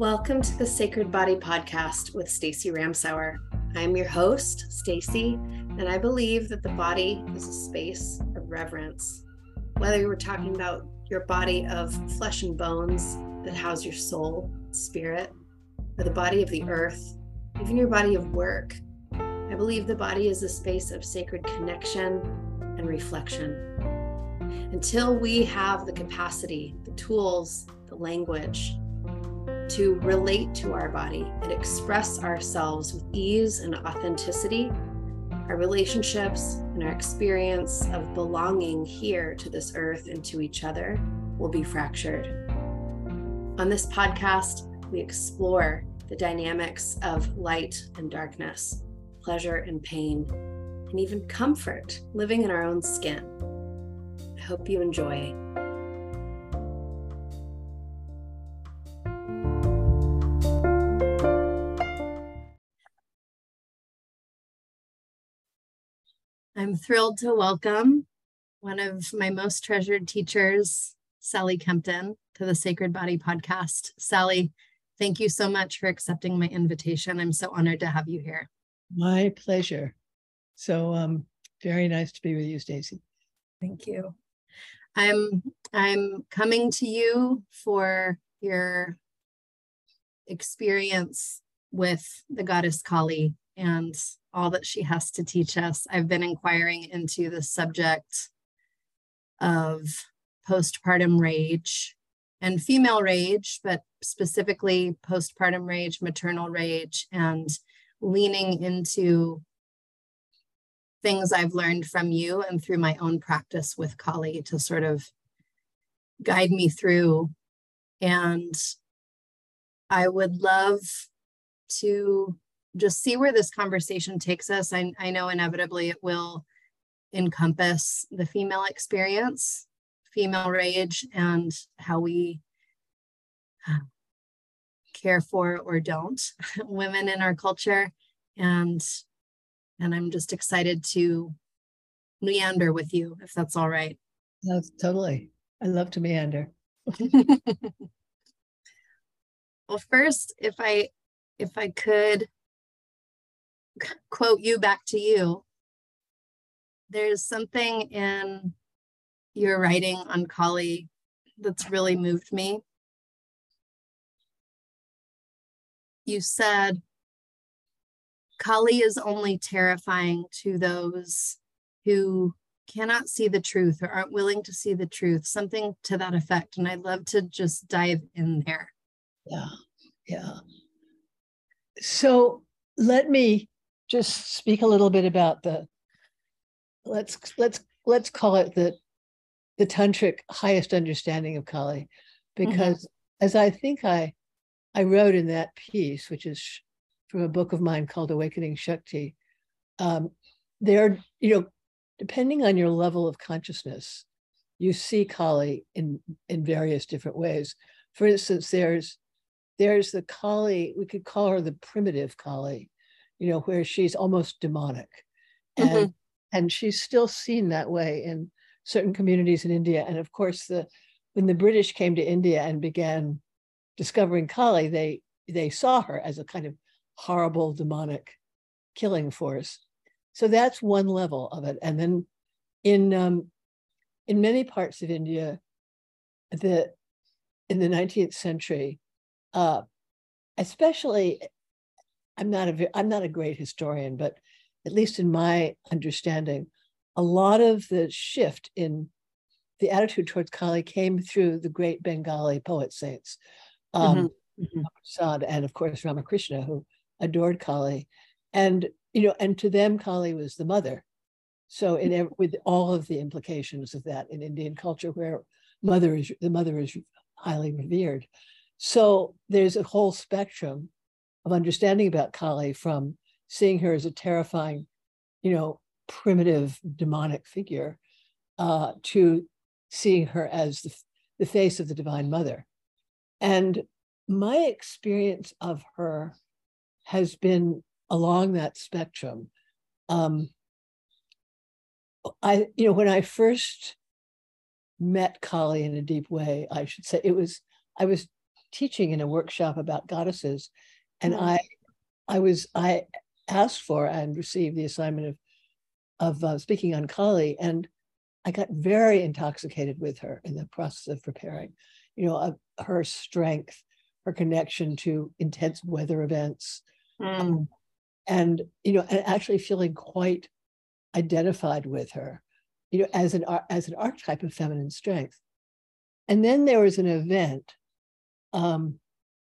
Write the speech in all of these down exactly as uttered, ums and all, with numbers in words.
Welcome to the Sacred Body Podcast with Stacy Ramsauer. I'm your host, Stacy, and I believe that the body is a space of reverence. Whether you were talking about your body of flesh and bones that house your soul, spirit, or the body of the earth, even your body of work, I believe the body is a space of sacred connection and reflection. Until we have the capacity, the tools, the language, to relate to our body and express ourselves with ease and authenticity, our relationships and our experience of belonging here to this earth and to each other will be fractured. On this podcast, we explore the dynamics of light and darkness, pleasure and pain, and even comfort living in our own skin. I hope you enjoy. I'm thrilled to welcome one of my most treasured teachers, Sally Kempton, to the Sacred Body Podcast. Sally, thank you so much for accepting my invitation. I'm so honored to have you here. My pleasure. So um, very nice to be with you, Stacy. Thank you. I'm I'm coming to you for your experience with the goddess Kali and all that she has to teach us. I've been inquiring into the subject of postpartum rage and female rage, but specifically postpartum rage, maternal rage, and leaning into things I've learned from you and through my own practice with Kali to sort of guide me through. And I would love to just see where this conversation takes us. I, I know inevitably it will encompass the female experience, female rage, and how we care for or don't women in our culture. And, and I'm just excited to meander with you, if that's all right. That's totally. I love to meander. Well, first, if I if I could quote you back to you, there's something in your writing on Kali that's really moved me. You said, Kali is only terrifying to those who cannot see the truth or aren't willing to see the truth, something to that effect. And I'd love to just dive in there. Yeah, yeah. So let me just speak a little bit about the, let's let's let's call it the the tantric highest understanding of Kali, because mm-hmm. as I think I I wrote in that piece, which is from a book of mine called Awakening Shakti, um, there, you know, depending on your level of consciousness, you see Kali in in various different ways. For instance, there's there's the Kali, we could call her the primitive Kali, you know, where she's almost demonic. And, mm-hmm. and she's still seen that way in certain communities in India. And of course, the when the British came to India and began discovering Kali, they, they saw her as a kind of horrible, demonic killing force. So that's one level of it. And then in, um, in many parts of India, the, in the nineteenth century, uh, especially, I'm not a I'm not a great historian, but at least in my understanding, a lot of the shift in the attitude towards Kali came through the great Bengali poet saints, um, mm-hmm. Prasad, and of course Ramakrishna, who adored Kali, and you know, and to them Kali was the mother. So in with all of the implications of that in Indian culture, where mother is the mother is highly revered. So there's a whole spectrum of understanding about Kali, from seeing her as a terrifying, you know, primitive demonic figure, uh, to seeing her as the, the face of the Divine Mother. And my experience of her has been along that spectrum. Um, I, you know, when I first met Kali in a deep way, I should say, it was, I was teaching in a workshop about goddesses, and Mm. I, I was I asked for and received the assignment of of uh, speaking on Kali, and I got very intoxicated with her in the process of preparing. You know, of her strength, her connection to intense weather events, Mm. um, and you know, and actually feeling quite identified with her, you know, as an as an archetype of feminine strength. And then there was an event, um,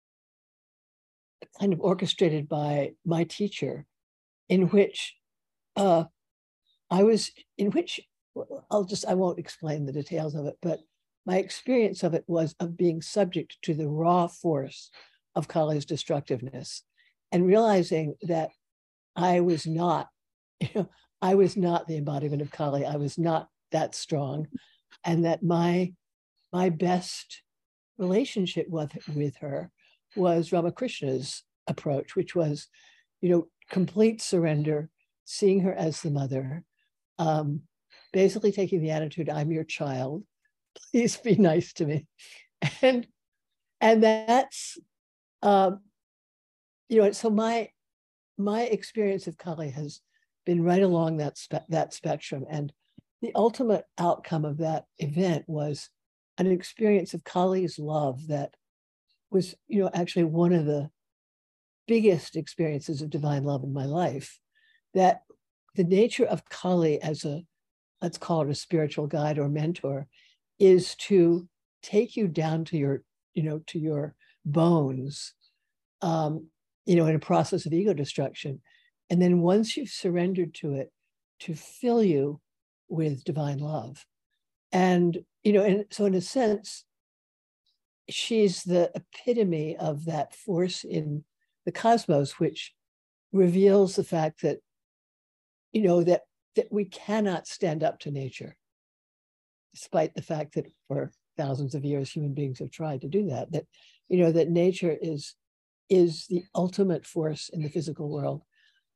kind of orchestrated by my teacher, in which uh, I was, in which I'll just, I won't explain the details of it, but my experience of it was of being subject to the raw force of Kali's destructiveness, and realizing that I was not, you know, I was not the embodiment of Kali. I was not that strong, and that my my best relationship with, with her was Ramakrishna's approach, which was, you know, complete surrender, seeing her as the mother, um, basically taking the attitude, I'm your child, please be nice to me. And and that's, um, you know, so my my experience of Kali has been right along that spe- that spectrum. And the ultimate outcome of that event was an experience of Kali's love that was, you know, actually one of the biggest experiences of divine love in my life. That the nature of Kali as a, let's call it a spiritual guide or mentor, is to take you down to your, you know, to your bones, um, you know, in a process of ego destruction. And then once you've surrendered to it, to fill you with divine love. And, you know, and so in a sense, she's the epitome of that force in the cosmos, which reveals the fact that, you know, that that we cannot stand up to nature, despite the fact that for thousands of years human beings have tried to do that. That, you know, that nature is is the ultimate force in the physical world,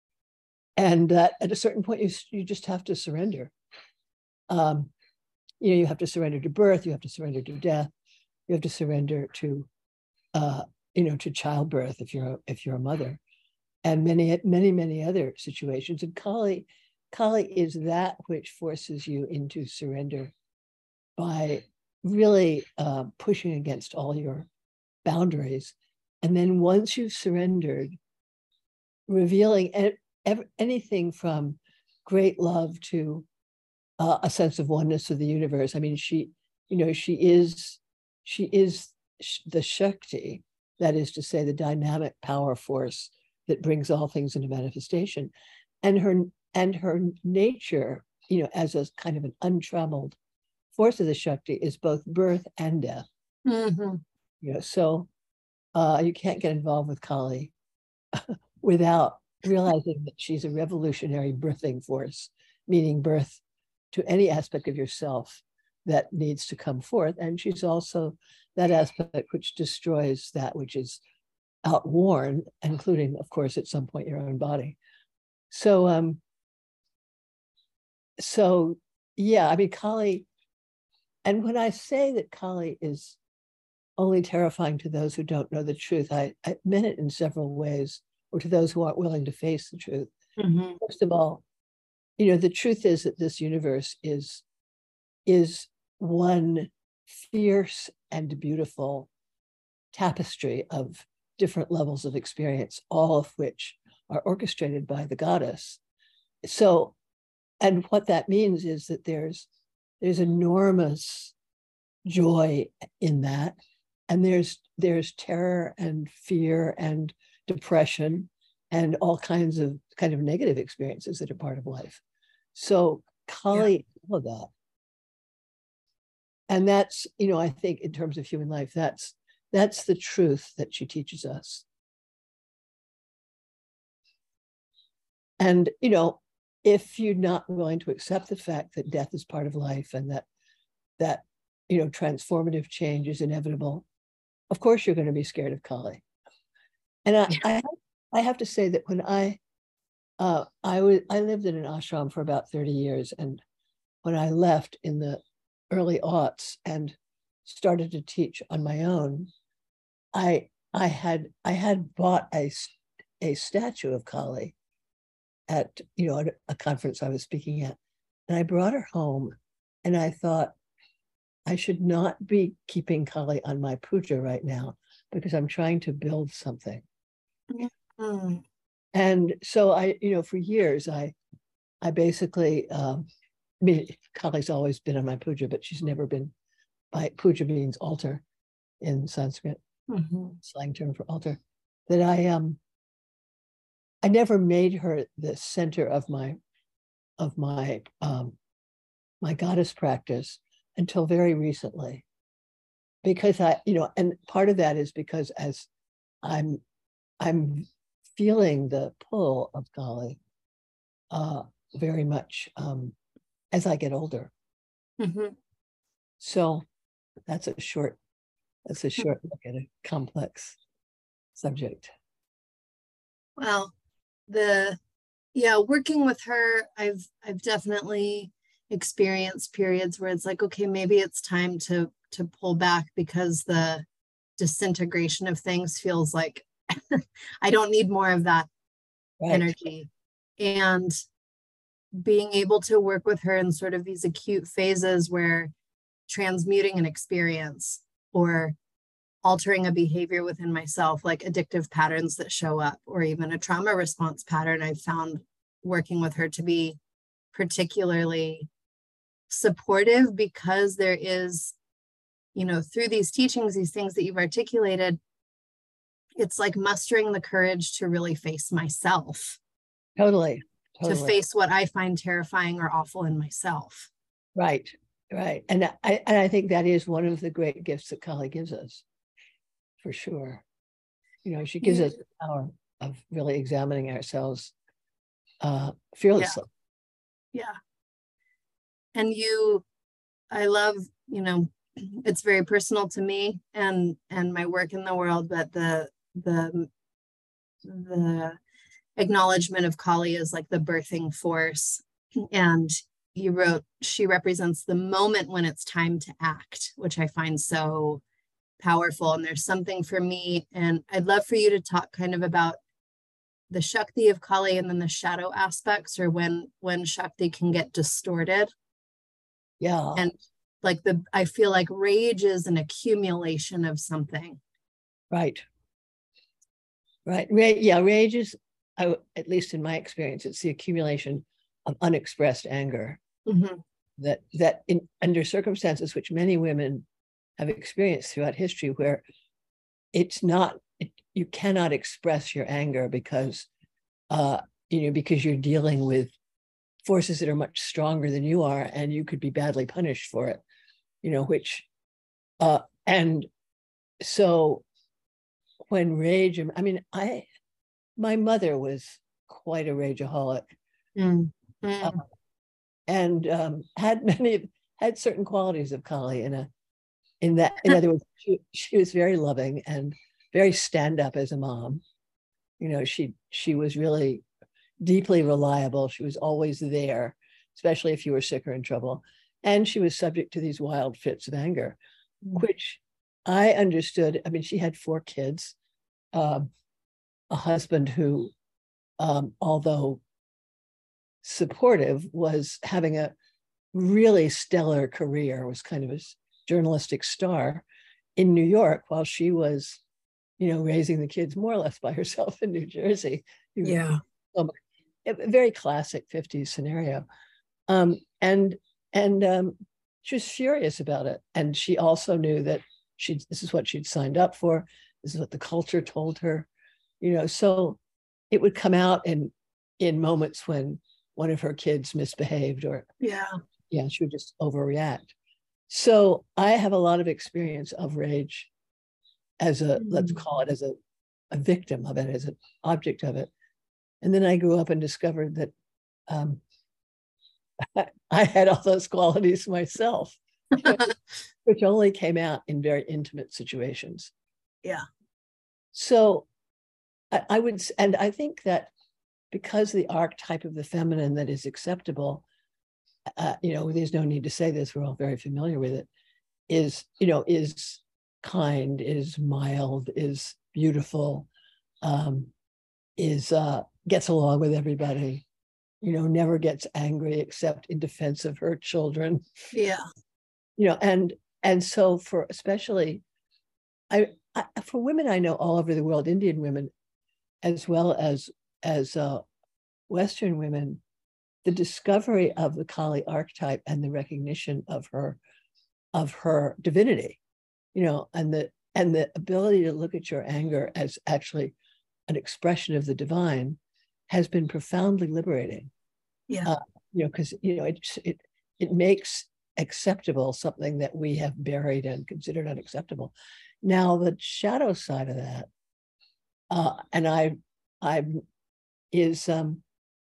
and that at a certain point you you just have to surrender. Um, you know, you have to surrender to birth, you have to surrender to death, you have to surrender to, uh, you know, to childbirth if you're a, if you're a mother, and many many many other situations. And Kali, Kali is that which forces you into surrender by really uh, pushing against all your boundaries, and then once you've surrendered, revealing anything from great love to uh, a sense of oneness of the universe. I mean, she, you know, she is, she is the Shakti, that is to say, the dynamic power force that brings all things into manifestation, and her and her nature, you know, as a kind of an untrammeled force of the Shakti, is both birth and death. Mm-hmm. You know, so uh, you can't get involved with Kali without realizing that she's a revolutionary birthing force, meaning birth to any aspect of yourself that needs to come forth. And she's also that aspect which destroys that which is outworn, including, of course, at some point your own body. So, um, so yeah, I mean, Kali, and when I say that Kali is only terrifying to those who don't know the truth, I, I meant it in several ways, or to those who aren't willing to face the truth. Mm-hmm. First of all, you know, the truth is that this universe is, is one fierce and beautiful tapestry of different levels of experience, all of which are orchestrated by the goddess. So, and what that means is that there's there's enormous joy in that, and there's there's terror and fear and depression and all kinds of kind of negative experiences that are part of life. So Kali, yeah. all of that. And that's, you know, I think in terms of human life, that's that's the truth that she teaches us. And, you know, if you're not willing to accept the fact that death is part of life, and that that, you know, transformative change is inevitable, of course you're going to be scared of Kali. And I, I, I have to say that when I, uh, I was, I lived in an ashram for about thirty years, and when I left in the early aughts and started to teach on my own, I I had I had bought a a statue of Kali at, you know, at a conference I was speaking at, and I brought her home, and I thought I should not be keeping Kali on my puja right now because I'm trying to build something. Mm-hmm. And so I, you know, for years I I basically um, I mean, Kali's always been on my puja, but she's never been. By puja means altar in Sanskrit, mm-hmm. slang term for altar. That I um I never made her the center of my of my um my goddess practice until very recently, because I, you know, and part of that is because as I'm I'm feeling the pull of Kali uh, very much um, as I get older. Mm-hmm. So that's a short that's a short look at a complex subject. Well, the yeah, working with her, I've I've definitely experienced periods where it's like, okay, maybe it's time to to pull back because the disintegration of things feels like I don't need more of that right. energy. And being able to work with her in sort of these acute phases where transmuting an experience or altering a behavior within myself, like addictive patterns that show up, or even a trauma response pattern, I've found working with her to be particularly supportive because there is, you know, through these teachings, these things that you've articulated, it's like mustering the courage to really face myself. Totally. Totally. To face what I find terrifying or awful in myself. Right, right. And I, and I think that is one of the great gifts that Kali gives us, for sure. You know, she gives yeah. us the power of really examining ourselves uh, fearlessly. Yeah. yeah. And you, I love, you know, it's very personal to me and and my work in the world, but the the the acknowledgement of Kali as like the birthing force. And you wrote, she represents the moment when it's time to act, which I find so powerful. And there's something for me, and I'd love for you to talk kind of about the Shakti of Kali and then the shadow aspects, or when when Shakti can get distorted. Yeah. And like the, I feel like rage is an accumulation of something. Right. Right. Ra- yeah, rage is, I, at least in my experience, it's the accumulation of unexpressed anger mm-hmm. that that in under circumstances which many women have experienced throughout history, where it's not, it, you cannot express your anger because uh, you know, because you're dealing with forces that are much stronger than you are, and you could be badly punished for it. You know, which uh, and so when rage, I mean, I. My mother was quite a rageaholic, mm. Mm. Uh, and um, had many had certain qualities of Kali in a in that. In other words, she, she was very loving and very stand up as a mom. You know, she she was really deeply reliable. She was always there, especially if you were sick or in trouble. And she was subject to these wild fits of anger, mm. which I understood. I mean, she had four kids. Um, a husband who, um, although supportive, was having a really stellar career, was kind of a journalistic star in New York, while she was, you know, raising the kids more or less by herself in New Jersey. Yeah. Um, a very classic fifties scenario. Um, and and um, she was furious about it. And she also knew that she this is what she'd signed up for. This is what the culture told her. You know, so it would come out in in moments when one of her kids misbehaved, or yeah, yeah, she would just overreact. So I have a lot of experience of rage as a, mm. let's call it as a, a victim of it, as an object of it. And then I grew up and discovered that um, I, I had all those qualities myself, which only came out in very intimate situations. Yeah. So I, I would, and I think that because the archetype of the feminine that is acceptable, uh, you know, there's no need to say this, we're all very familiar with it, is, you know, is kind, is mild, is beautiful, um, is uh, gets along with everybody, you know, never gets angry except in defense of her children. Yeah. You know, and and so for especially, I, I for women I know all over the world, Indian women, as well as as uh, Western women, the discovery of the Kali archetype and the recognition of her of her divinity, you know, and the and the ability to look at your anger as actually an expression of the divine has been profoundly liberating. Yeah. Uh, you know, because you know it it it makes acceptable something that we have buried and considered unacceptable. Now the shadow side of that, uh, and I, I is um,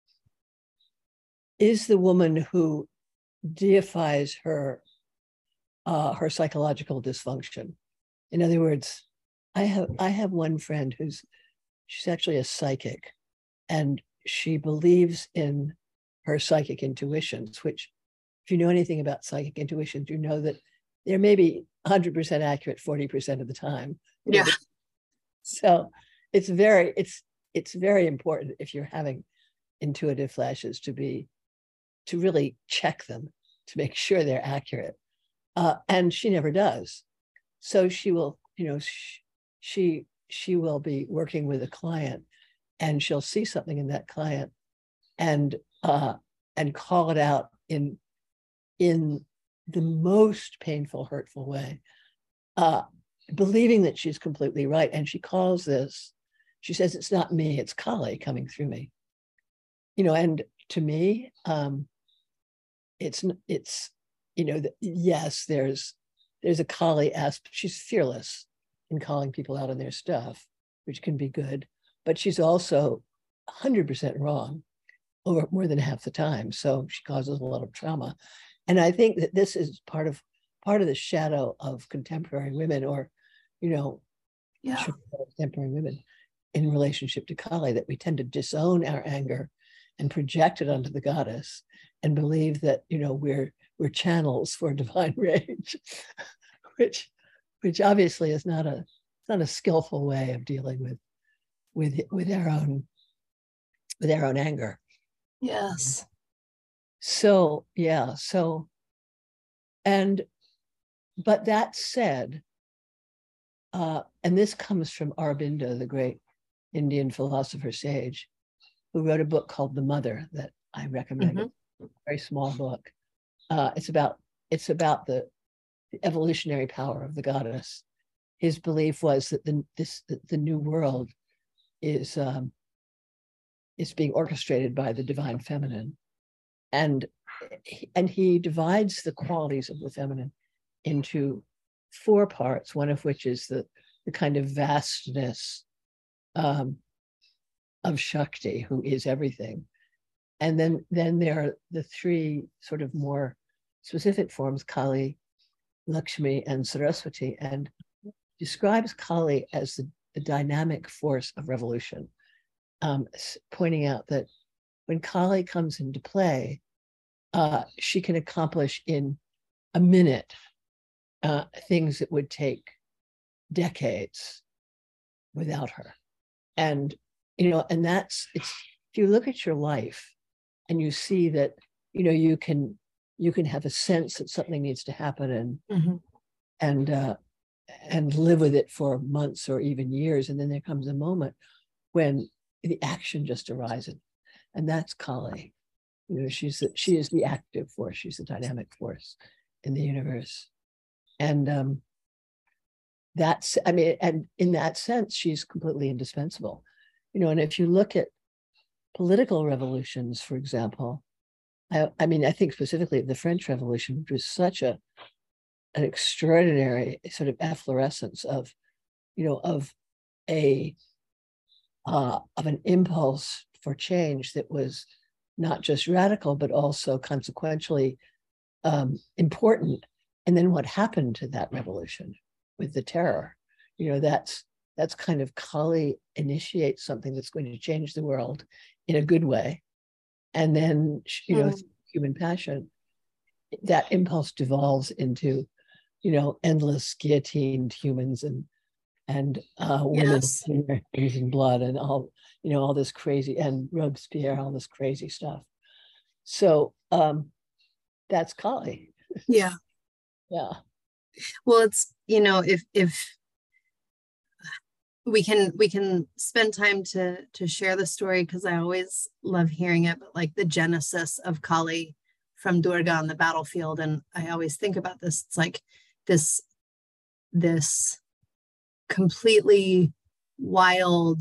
is the woman who deifies her uh, her psychological dysfunction. In other words, I have I have one friend who's she's actually a psychic, and she believes in her psychic intuitions, which, if you know anything about psychic intuitions, you know that they're maybe one hundred percent accurate forty percent of the time. Yeah. So it's very it's it's very important if you're having intuitive flashes to be to really check them to make sure they're accurate. Uh, and she never does. So she will, you know, she, she she will be working with a client, and she'll see something in that client, and uh, and call it out in in the most painful, hurtful way, uh, believing that she's completely right. And she calls this, she says, it's not me, it's Kali coming through me. You know, and to me, um, it's it's you know, the, yes, there's there's a Kali aspect. She's fearless in calling people out on their stuff, which can be good, but she's also one hundred percent wrong over more than half the time. So she causes a lot of trauma. And I think that this is part of part of the shadow of contemporary women, or, you know, yeah. contemporary women in relationship to Kali, that we tend to disown our anger and project it onto the goddess and believe that, you know, we're we're channels for divine rage, which which obviously is not a it's not a skillful way of dealing with with with our own with our own anger. Yes. So yeah, so and but that said, uh, and this comes from Aurobindo, the great Indian philosopher sage, who wrote a book called The Mother that I recommend. Mm-hmm. A very small book. Uh, it's about it's about the, the evolutionary power of the goddess. His belief was that the this the, the new world is um, is being orchestrated by the divine feminine, and and he divides the qualities of the feminine into four parts. One of which is the the kind of vastness um, of Shakti, who is everything. And then, then there are the three sort of more specific forms, Kali, Lakshmi, and Saraswati, and describes Kali as the, the dynamic force of revolution, um, pointing out that when Kali comes into play, uh, she can accomplish in a minute uh, things that would take decades without her. And, you know, and that's, it's, if you look at your life, and you see that, you know, you can you can have a sense that something needs to happen, and mm-hmm. and uh, and live with it for months or even years, and then there comes a moment when the action just arises, and that's Kali. You know, she's the, she is the active force. She's the dynamic force in the universe, and um, that's I mean, and in that sense, she's completely indispensable. You know, and if you look at political revolutions, for example, I, I mean, I think specifically the French Revolution, which was such a an extraordinary sort of efflorescence of, you know, of a uh, of an impulse for change that was not just radical, but also consequentially um, important. And then what happened to that revolution with the terror? You know, that's that's kind of Kali initiates something that's going to change the world in a good way. And then, you know, mm. human passion, that impulse devolves into you know, endless guillotined humans and and uh, women Yes. in their things in blood and all, you know, all this crazy, and Robespierre, all this crazy stuff. So um, that's Kali. Yeah. Yeah. Well, it's, you know, if if we can we can spend time to to share the story, because I always love hearing it, but like the genesis of Kali from Durga on the battlefield. And I always think about this. It's like this this completely wild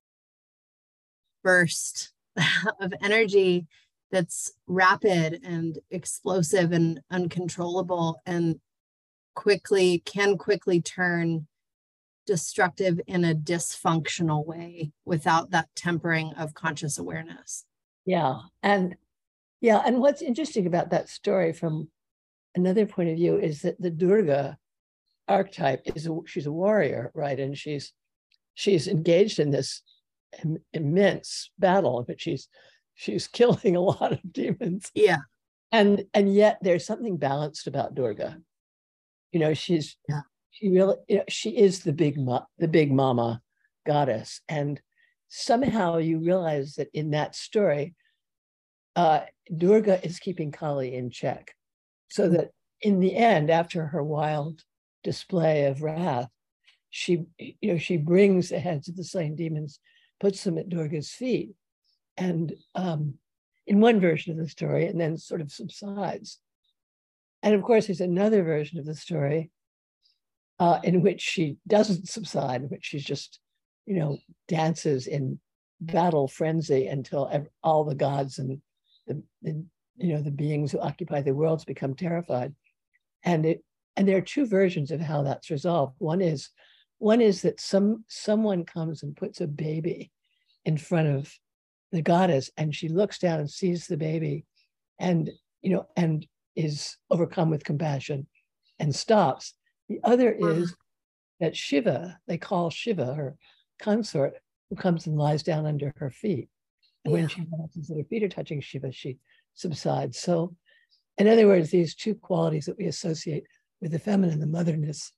burst of energy that's rapid and explosive and uncontrollable, and quickly can quickly turn destructive in a dysfunctional way without that tempering of conscious awareness. Yeah. And yeah, and what's interesting about that story from another point of view is that the Durga archetype is a, she's a warrior, right? And she's she's engaged in this Im- immense battle, but she's she's killing a lot of demons. Yeah. And and yet there's something balanced about Durga. You know, she's yeah. she really, you know, she is the big ma- the big mama goddess. And somehow you realize that in that story, uh, Durga is keeping Kali in check. So that in the end, after her wild display of wrath, she, you know, she brings the heads of the slain demons, puts them at Durga's feet, and um, in one version of the story, and then sort of subsides. And of course, there's another version of the story uh, in which she doesn't subside, in which she's just, you know, dances in battle frenzy until ev- all the gods and the, the, you know, the beings who occupy the worlds become terrified. And it, and there are two versions of how that's resolved. One is, one is that some someone comes and puts a baby in front of the goddess, and she looks down and sees the baby, and you know, and is overcome with compassion, and stops. The other is that Shiva, they call Shiva her consort, who comes and lies down under her feet. And yeah. when she realizes that her feet are touching Shiva, she subsides. So, in other words, these two qualities that we associate with the feminine, the motherness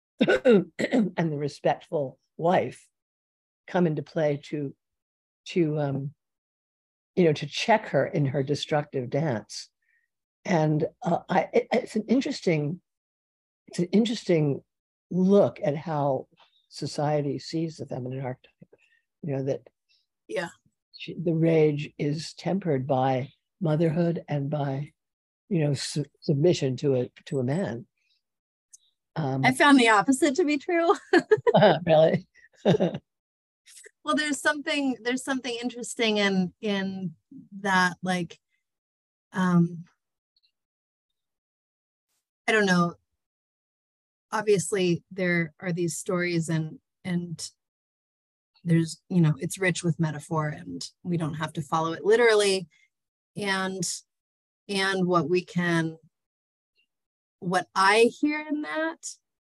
and the respectful wife, come into play to, to um, you know, to check her in her destructive dance. And uh, I, it, it's an interesting, it's an interesting look at how society sees the feminine archetype. You know, that yeah, she, the rage is tempered by motherhood and by, you know, su- submission to a to a man. Um, I found the opposite to be true. Really? Well, there's something there's something interesting in in that, like, um, I don't know. Obviously, there are these stories, and and there's, you know, it's rich with metaphor, and we don't have to follow it literally. And and what we can, what I hear in that,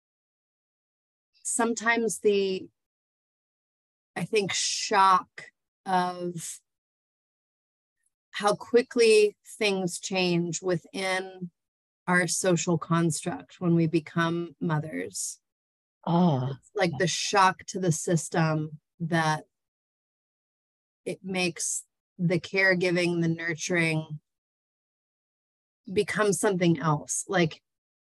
sometimes the, I think, shock of how quickly things change within our social construct when we become mothers. Ah, it's like the shock to the system that it makes the caregiving, the nurturing become something else. Like,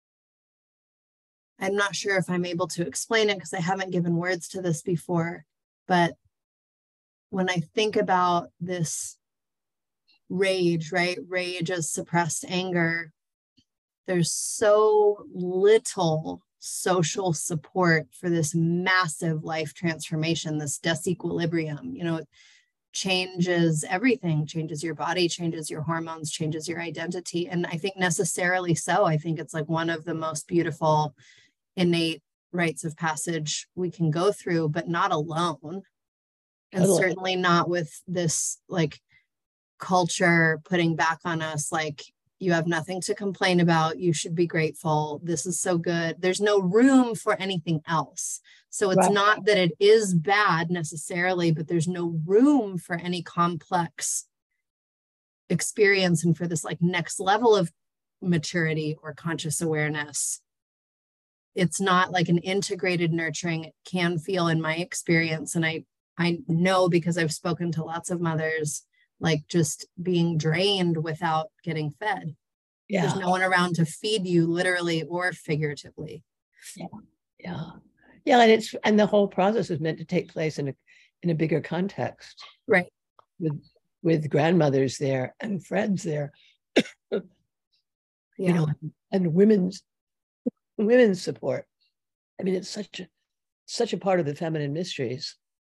I'm not sure if I'm able to explain it because I haven't given words to this before, but when I think about this rage, right? Rage as suppressed anger, there's so little social support for this massive life transformation, this disequilibrium. You know, it changes everything, changes your body, changes your hormones, changes your identity. And I think necessarily so. I think it's like one of the most beautiful innate rites of passage we can go through, but not alone. And totally. Certainly not with this like culture putting back on us, like, you have nothing to complain about, you should be grateful, this is so good. There's no room for anything else. So it's right. Not that it is bad necessarily, but there's no room for any complex experience and for this like next level of maturity or conscious awareness it's not like an integrated nurturing. It can feel, in my experience, and I I know because I've spoken to lots of mothers, like just being drained without getting fed. Yeah. There's no one around to feed you, literally or figuratively. Yeah. Yeah. Yeah. And it's, and the whole process is meant to take place in a, in a bigger context. Right. With, with grandmothers there and friends there, yeah. you know, and women's, women's support. I mean, it's such a, such a part of the feminine mysteries.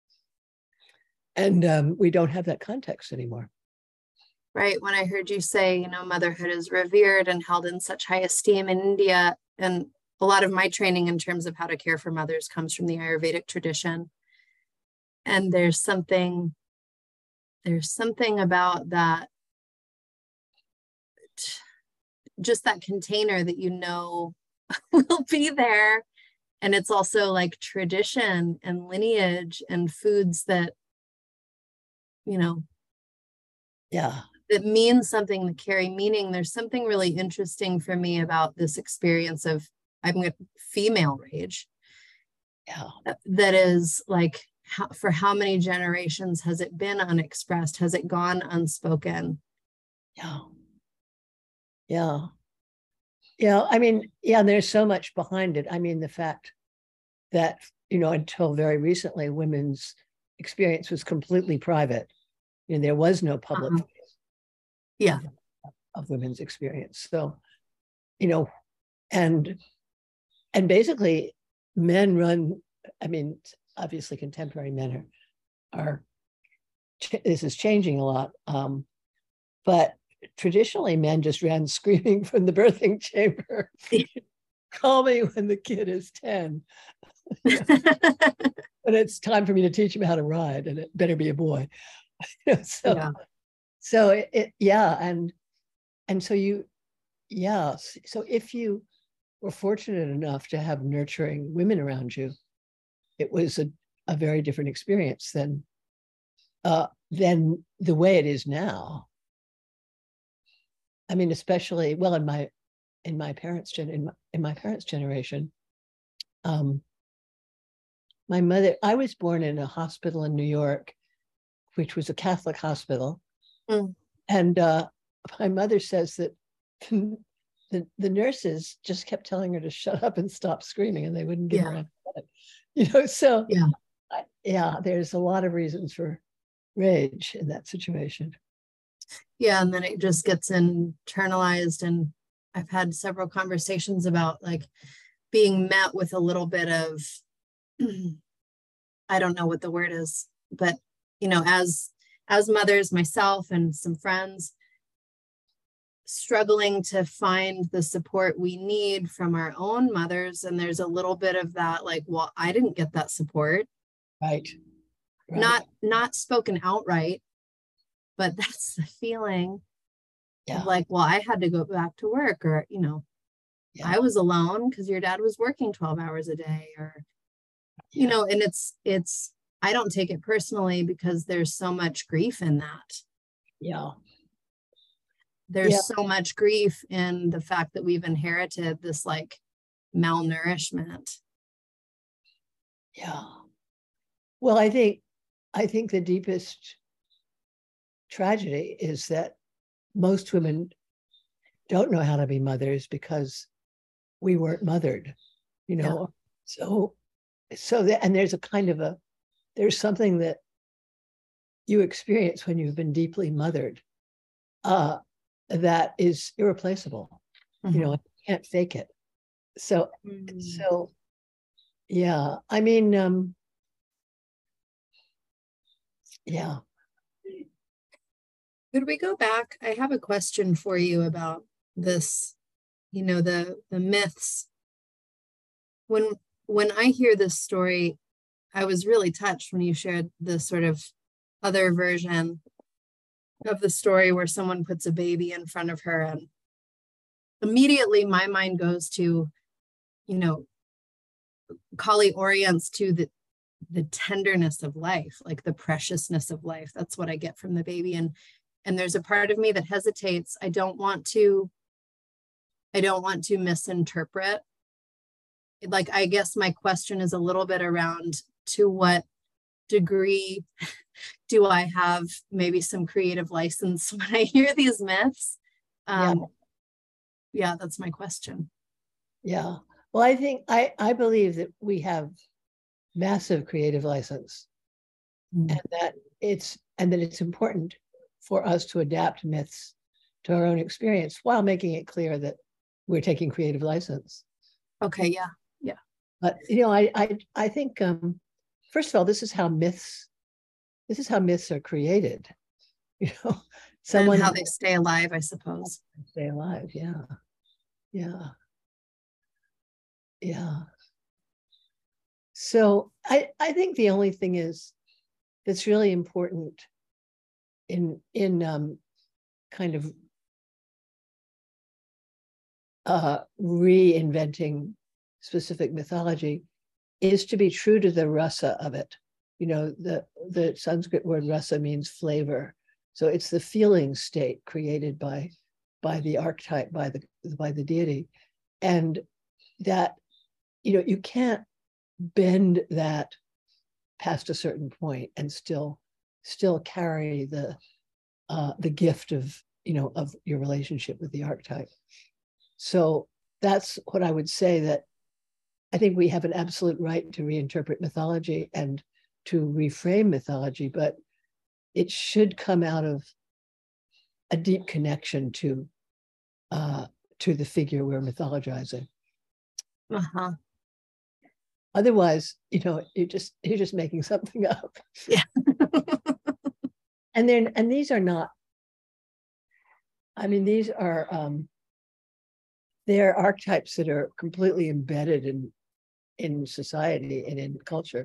And um, we don't have that context anymore. Right. When I heard you say, you know, motherhood is revered and held in such high esteem in India, and a lot of my training in terms of how to care for mothers comes from the Ayurvedic tradition. And there's something, there's something about that, just that container that you know will be there. And it's also like tradition and lineage and foods that, you know, yeah, that means something, that carry meaning. There's something really interesting for me about this experience of, I'm going to female rage. Yeah. That, that is like, how, for how many generations has it been unexpressed? Has it gone unspoken? Yeah. Yeah. Yeah. I mean, yeah, there's so much behind it. I mean, the fact that, you know, until very recently, women's experience was completely private. You know, there was no public uh-huh. yeah. of, of women's experience. So, you know, and and basically men run, I mean, obviously contemporary men are, are this is changing a lot. Um, but traditionally men just ran screaming from the birthing chamber. Call me when the kid is ten. And it's time for me to teach him how to ride, and it better be a boy. so yeah. so it, it yeah and and so you yeah so if you were fortunate enough to have nurturing women around you, it was a, a very different experience than uh than the way it is now. I mean, especially well in my in my parents gen in my, in my parents generation, um my mother, I was born in a hospital in New York, which was a Catholic hospital. Mm. And uh, my mother says that the, the nurses just kept telling her to shut up and stop screaming, and they wouldn't give yeah. her anesthetic. You know, so yeah. I, yeah, there's a lot of reasons for rage in that situation. Yeah, and then it just gets internalized. And I've had several conversations about like being met with a little bit of, I don't know what the word is, but you know, as as mothers, myself and some friends, struggling to find the support we need from our own mothers. And there's a little bit of that, like, well, I didn't get that support. Right. right. Not not spoken outright, but that's the feeling yeah. of like, well, I had to go back to work, or, you know, yeah. I was alone because your dad was working twelve hours a day, or, yeah. you know, and it's, it's, I don't take it personally because there's so much grief in that. Yeah. There's yeah. so much grief in the fact that we've inherited this like malnourishment. Yeah. Well, I think, I think the deepest tragedy is that most women don't know how to be mothers because we weren't mothered, you know. Yeah. So, so that, and there's a kind of a, there's something that you experience when you've been deeply mothered uh, that is irreplaceable. Mm-hmm. You know, you can't fake it. So, mm-hmm. so, yeah. I mean, um, yeah. Could we go back? I have a question for you about this, you know, the the myths. When when I hear this story, I was really touched when you shared the sort of other version of the story where someone puts a baby in front of her, and immediately my mind goes to, you know, Kali orients to the the tenderness of life, like the preciousness of life. That's what I get from the baby. And And there's a part of me that hesitates. I don't want to, I don't want to misinterpret like, I guess my question is a little bit around to what degree do I have maybe some creative license when I hear these myths? Um, yeah. yeah, that's my question. Yeah. Well, I think, I, I believe that we have massive creative license, mm. and that it's, and that it's important for us to adapt myths to our own experience while making it clear that we're taking creative license. Okay. Yeah. Yeah. But, you know, I, I, I think, um, first of all, this is how myths, this is how myths are created, you know, someone, and how they stay alive, I suppose. Stay alive. Yeah. Yeah. Yeah. So I, I think the only thing is that's really important in, in um, kind of uh, reinventing specific mythology is to be true to the rasa of it. You know, the, the Sanskrit word rasa means flavor. So it's the feeling state created by, by the archetype, by the, by the deity. And that, you know, you can't bend that past a certain point and still, still carry the, uh, the gift of, you know, of your relationship with the archetype. So that's what I would say, that I think we have an absolute right to reinterpret mythology and to reframe mythology, but it should come out of a deep connection to uh, to the figure we're mythologizing. Uh-huh. Otherwise, you know, you're just you're just making something up. Yeah. and then and these are not. I mean, these are um, they're archetypes that are completely embedded in in society and in culture.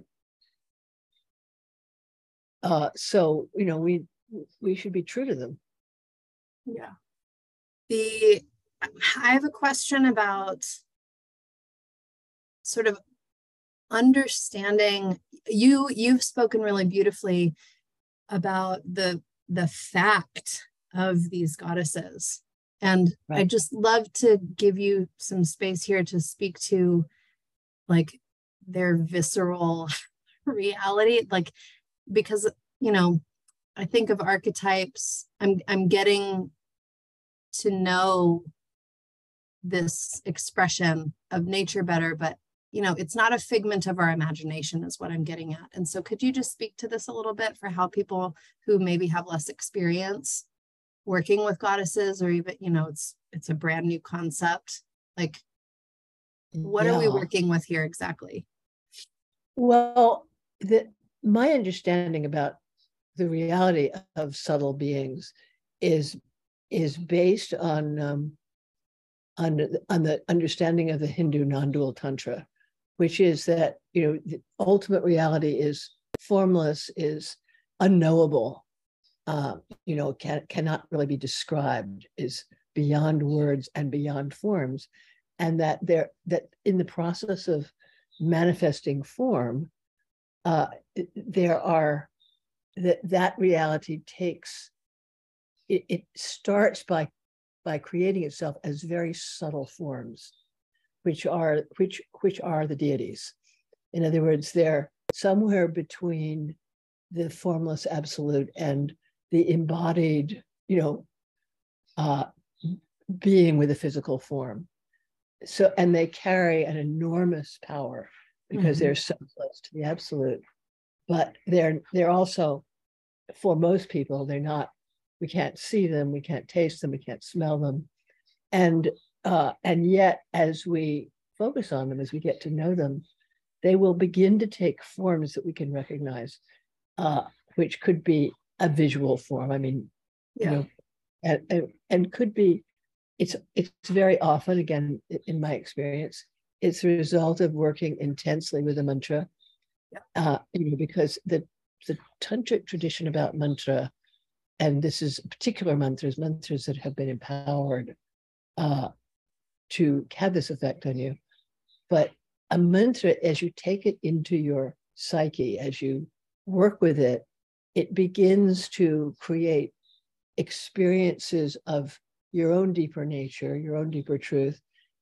Uh, so, you know, we we should be true to them. Yeah. The I have a question about sort of understanding. You you've spoken really beautifully about the the fact of these goddesses. And right. I'd just love to give you some space here to speak to like their visceral reality, like, because, you know, I think of archetypes, I'm I'm getting to know this expression of nature better, but, you know, it's not a figment of our imagination is what I'm getting at. And so could you just speak to this a little bit for how people who maybe have less experience working with goddesses, or even, you know, it's it's a brand new concept, like, what yeah. are we working with here exactly? Well, the, my understanding about the reality of subtle beings is is based on um, on on the understanding of the Hindu non-dual tantra, which is that, you know, the ultimate reality is formless, is unknowable, uh, you know, can, cannot really be described, is beyond words and beyond forms, and that there that in the process of manifesting form, uh, there are that that reality takes it, it starts by by creating itself as very subtle forms, which are which which are the deities. In other words, they're somewhere between the formless absolute and the embodied, you know, uh, being with a physical form. So, and they carry an enormous power because mm-hmm. they're so close to the absolute. But they're they're also, for most people, they're not. We can't see them, we can't taste them, we can't smell them, and uh, and yet, as we focus on them, as we get to know them, they will begin to take forms that we can recognize, uh, which could be a visual form. I mean, yeah. you know, and, and and could be. It's it's very often, again, in my experience, it's the result of working intensely with a mantra, yeah. uh, you know, because the the tantric tradition about mantra, and this is particular mantras, mantras that have been empowered uh, to have this effect on you. But a mantra, as you take it into your psyche, as you work with it, it begins to create experiences of your own deeper nature, your own deeper truth,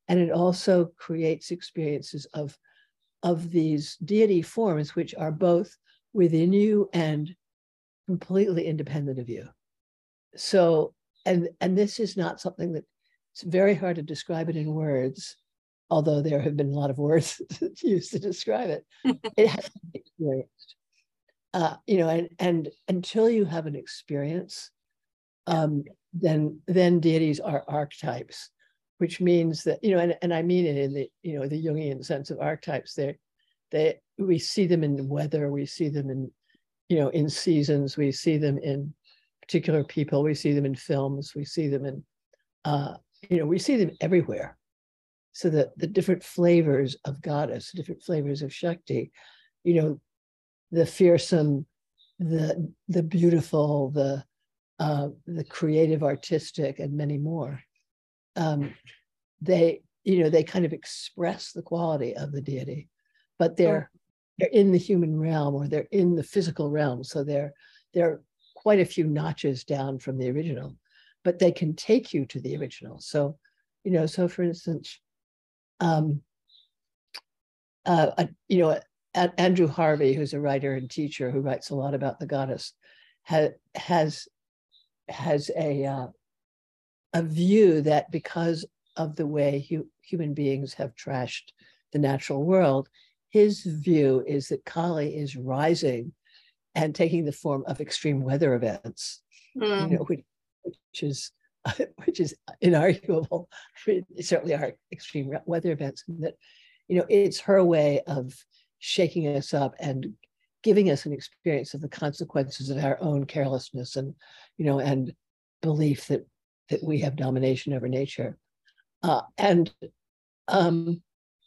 And it also creates experiences of, of these deity forms, which are both within you and completely independent of you. So, and, and this is not something that it's very hard to describe it in words, although there have been a lot of words used to describe it. It has to be experienced. Uh, you know, and, and until you have an experience, um, then, then deities are archetypes, which means that, you know, and, and I mean it in the, you know, the Jungian sense of archetypes. They, they, we see them in weather, we see them in, you know, in seasons, we see them in particular people, we see them in films, we see them in, uh, you know, we see them everywhere. So that the different flavors of goddess, different flavors of Shakti, you know, the fearsome, the the beautiful, the uh, the creative, artistic, and many more. Um, they, you know, they kind of express the quality of the deity, but they're oh. they're in the human realm, or they're in the physical realm. So they're they're quite a few notches down from the original, but they can take you to the original. So, you know, so for instance, um, uh, uh, you know, Andrew Harvey, who's a writer and teacher who writes a lot about the goddess, ha, has has a uh, a view that because of the way hu human beings have trashed the natural world, his view is that Kali is rising and taking the form of extreme weather events, mm. you know, which, which is which is inarguable. It certainly are extreme weather events. That, you know, it's her way of shaking us up and giving us an experience of the consequences of our own carelessness and, you know, and belief that that we have domination over nature. Uh, and um,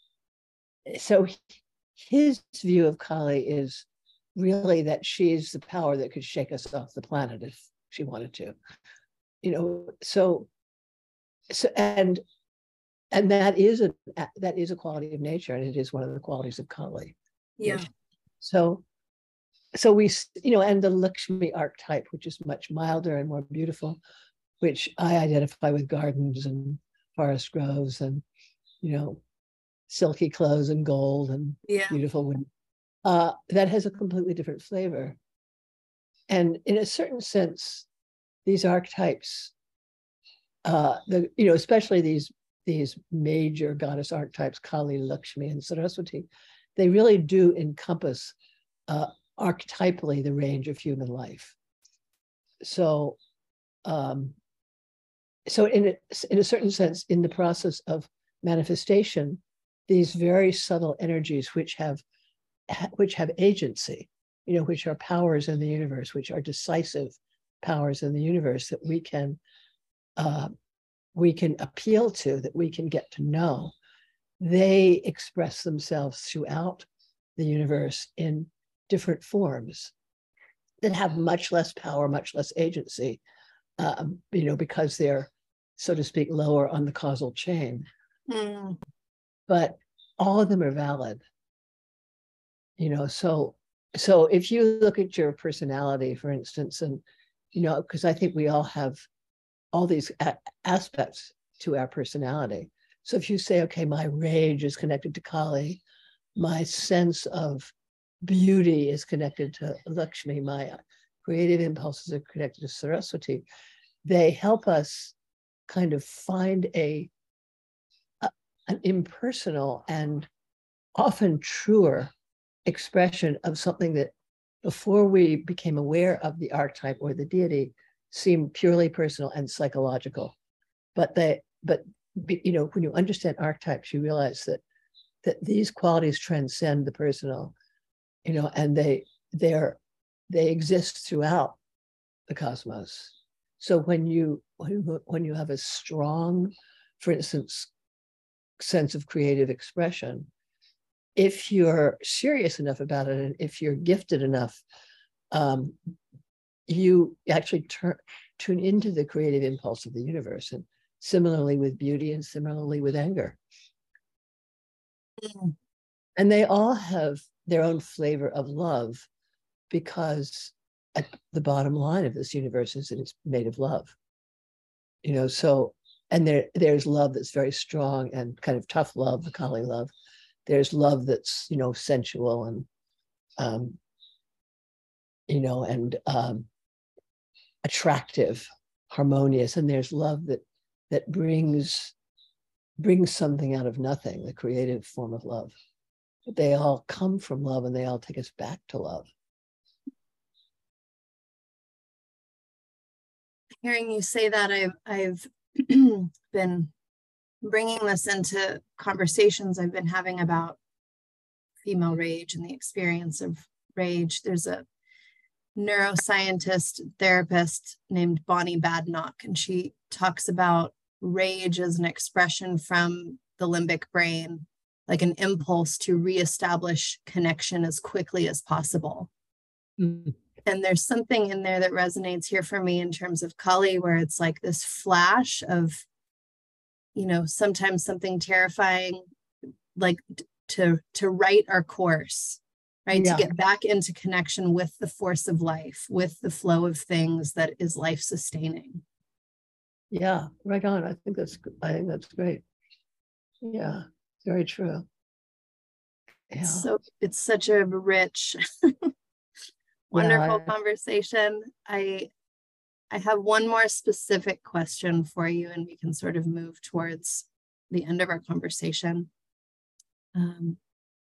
so his view of Kali is really that she's the power that could shake us off the planet if she wanted to. You know, so so and and that is a that is a quality of nature, and it is one of the qualities of Kali. Yeah. So so we, you know, and the Lakshmi archetype, which is much milder and more beautiful, which I identify with gardens and forest groves and, you know, silky clothes and gold and yeah. beautiful women. Uh, that has a completely different flavor. And in a certain sense, these archetypes, uh, the, you know, especially these, these major goddess archetypes, Kali, Lakshmi, and Saraswati, they really do encompass uh, archetypally the range of human life. So, um, so in a, in a certain sense, in the process of manifestation, these very subtle energies which have which have agency, you know, which are powers in the universe, which are decisive powers in the universe that we can uh, we can appeal to, that we can get to know, they express themselves throughout the universe in different forms that have much less power, much less agency, um, you know, because they're, so to speak, lower on the causal chain. Mm. But all of them are valid. You know, so so if you look at your personality, for instance, and, you know, because I think we all have all these a- aspects to our personality. So if you say, okay, my rage is connected to Kali, my sense of beauty is connected to Lakshmi, my creative impulses are connected to Saraswati, they help us kind of find a, a an impersonal and often truer expression of something that before we became aware of the archetype or the deity seemed purely personal and psychological. But they, but you know, when you understand archetypes, you realize that that these qualities transcend the personal, you know, and they they're they exist throughout the cosmos. So when you when, when you have a strong, for instance, sense of creative expression, if you're serious enough about it, and if you're gifted enough, um, you actually turn, tune into the creative impulse of the universe. And similarly with beauty, and similarly with anger. Mm. And they all have their own flavor of love, because at the bottom line of this universe is that it's made of love. You know, so and there there's love that's very strong and kind of tough love, the Kali love. There's love that's, you know, sensual and, um, you know, and um, attractive, harmonious. And there's love that that brings brings something out of nothing, the creative form of love. But they all come from love, and they all take us back to love. Hearing you say that, I've I've been bringing this into conversations I've been having about female rage and the experience of rage. There's a neuroscientist therapist named Bonnie Badenoch, and she talks about rage as an expression from the limbic brain, like an impulse to reestablish connection as quickly as possible. Mm. And there's something in there that resonates here for me in terms of Kali, where it's like this flash of, you know, sometimes something terrifying, like to to right our course, right? Yeah. To get back into connection with the force of life, with the flow of things that is life sustaining. Yeah, right on. I think that's I think that's great. Yeah, very true. Yeah. So it's such a rich, wonderful yeah. conversation. I I have one more specific question for you, and we can sort of move towards the end of our conversation. Um,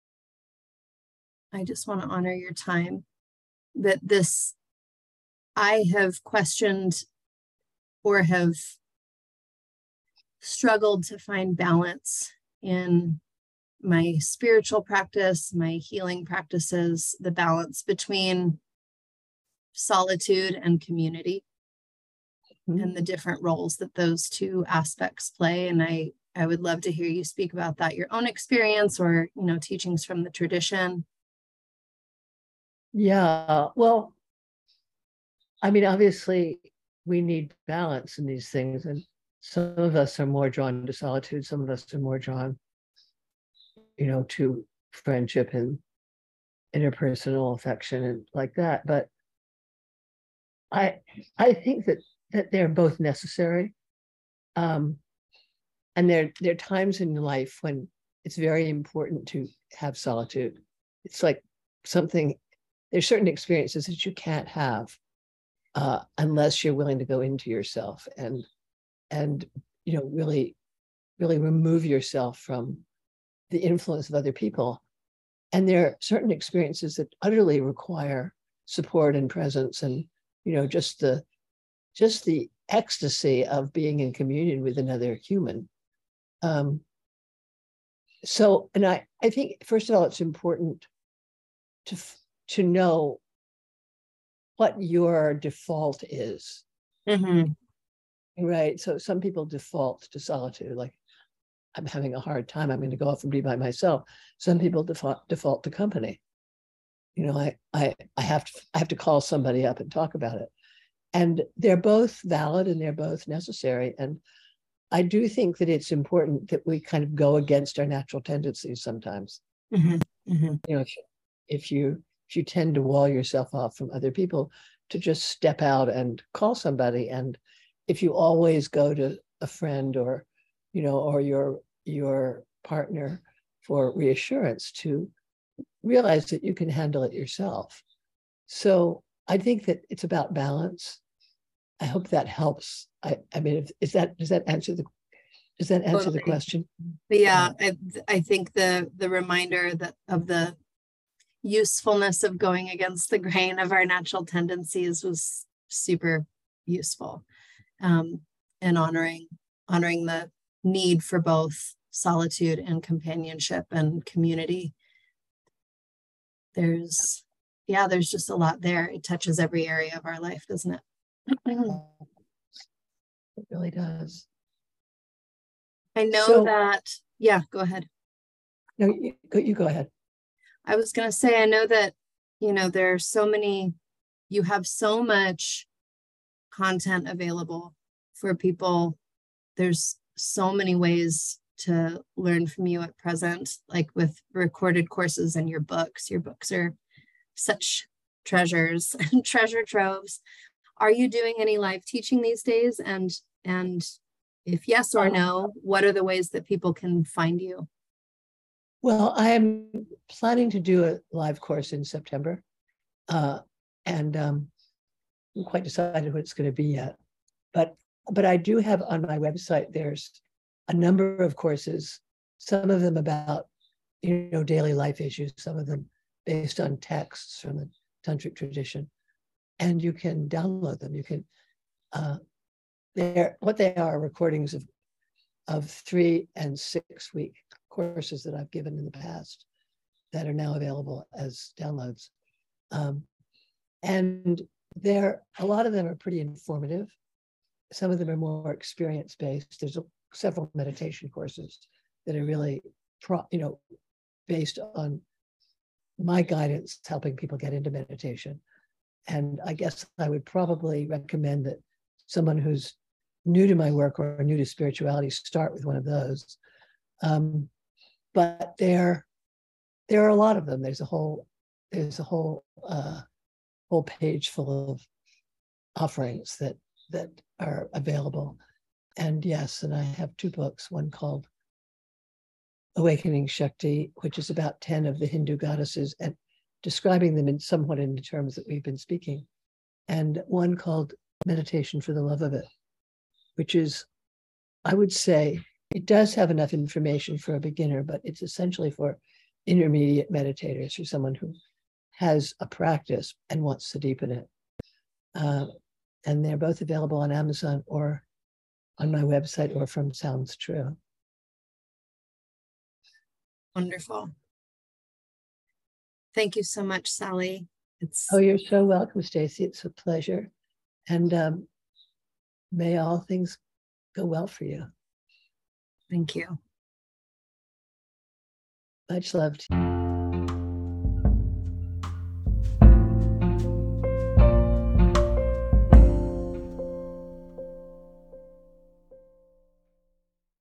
I just want to honor your time. That this, I have questioned or have struggled to find balance in my spiritual practice, my healing practices, the balance between solitude and community, mm-hmm. and the different roles that those two aspects play. And I, I would love to hear you speak about that, your own experience, or, you know, teachings from the tradition. Yeah, well, I mean, obviously we need balance in these things, and some of us are more drawn to solitude, some of us are more drawn, you know, to friendship and interpersonal affection and like that. But I I think that that they're both necessary. Um, and there, there are times in life when it's very important to have solitude. It's like something, there's certain experiences that you can't have uh, unless you're willing to go into yourself and and you know really really remove yourself from the influence of other people. And there are certain experiences that utterly require support and presence, and you know just the just the ecstasy of being in communion with another human. Um, so, and I I think first of all it's important to to know what your default is. Mm-hmm. Right. So some people default to solitude, like I'm having a hard time, I'm going to go off and be by myself. Some people default default to company. You know, I I I have to I have to call somebody up and talk about it. And they're both valid and they're both necessary. And I do think that it's important that we kind of go against our natural tendencies sometimes. Mm-hmm. Mm-hmm. You know, if, if you if you tend to wall yourself off from other people, to just step out and call somebody. And if you always go to a friend or, you know, or your your partner for reassurance, to realize that you can handle it yourself. So I think that it's about balance. I hope that helps. I, I mean, if, is that does that answer the does that answer totally. the question? But yeah, I I think the the reminder that of the usefulness of going against the grain of our natural tendencies was super useful, um, and honoring honoring the need for both solitude and companionship and community. There's, yeah, there's just a lot there. It touches every area of our life, doesn't it? It really does. I know so, that, yeah, go ahead. No, you go, you go ahead. I was going to say, I know that, you know, there are so many, you have so much content available for people. There's so many ways to learn from you at present, like with recorded courses and your books. Your books are such treasures and treasure troves. Are you doing any live teaching these days? And, and If yes or Uh, no, what are the ways that people can find you? Well, I am planning to do a live course in September, uh, and um, I'm quite decided what it's going to be yet. But but I do have on my website, there's a number of courses, some of them about, you know, daily life issues, some of them based on texts from the tantric tradition, and you can download them. You can, uh, they're what they are recordings of of three and six week courses that I've given in the past that are now available as downloads. Um, and they're, a lot of them are pretty informative. Some of them are more experience based. There's a, several meditation courses that are really, pro, you know, based on my guidance, helping people get into meditation. And I guess I would probably recommend that someone who's new to my work or new to spirituality start with one of those. Um, but there, there are a lot of them. There's a whole, there's a whole, uh, whole page full of offerings that that are available. And yes, and I have two books, one called Awakening Shakti, which is about ten of the Hindu goddesses and describing them in somewhat in the terms that we've been speaking, and one called Meditation for the Love of It, which is, I would say, it does have enough information for a beginner, but it's essentially for intermediate meditators, for someone who has a practice and wants to deepen it. Uh, and they're both available on Amazon or on my website or from Sounds True. Wonderful. Thank you so much, Sally. It's Oh, you're so welcome, Stacy. It's a pleasure. And um, may all things go well for you. Thank you. Much love to you.